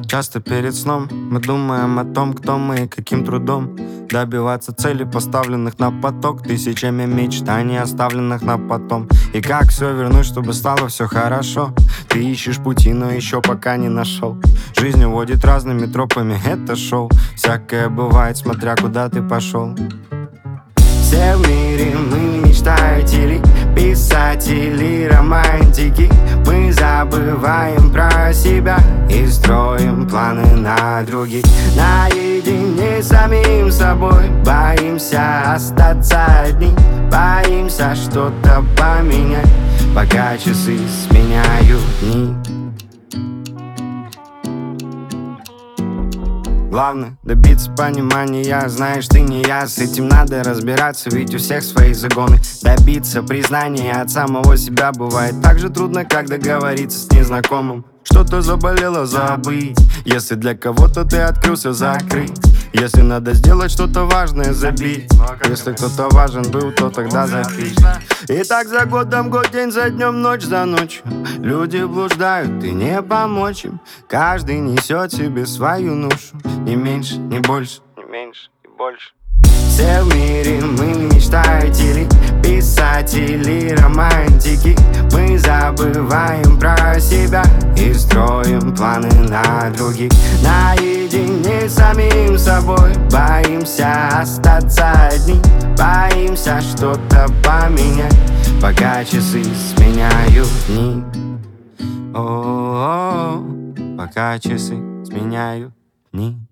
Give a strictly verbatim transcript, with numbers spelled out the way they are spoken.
Часто перед сном мы думаем о том, кто мы и каким трудом добиваться целей, поставленных на поток, тысячами мечтаний, оставленных на потом. И как все вернуть, чтобы стало все хорошо? Ты ищешь пути, но еще пока не нашел. Жизнь уводит разными тропами, это шоу. Всякое бывает, смотря куда ты пошел. Все в мире мы мечтатели, писатели, романтики. Мы забываем про себя и строим планы на других. Наедине с самим собой боимся остаться одни, боимся что-то поменять, пока часы сменяют дни. Главное добиться понимания, знаешь, ты не я. С этим надо разбираться, ведь у всех свои загоны. Добиться признания от самого себя бывает так же трудно, как договориться с незнакомым. Что-то заболело, забыть. Если для кого-то ты открылся, закрыть. Если надо сделать что-то важное, забить. Если кто-то важен был, то тогда запить. И так за годом год, день за днем, ночь за ночью люди блуждают, и не помочь им. Каждый несет себе свою ношу, не меньше, не больше, не меньше и больше. Все в мире мы мечтатели, писатели, романтики. Мы забываем про себя и строим планы на других. Наедине с самим собой боимся остаться одни, боимся что-то поменять, пока часы сменяют дни. О-о-о, пока часы сменяют дни.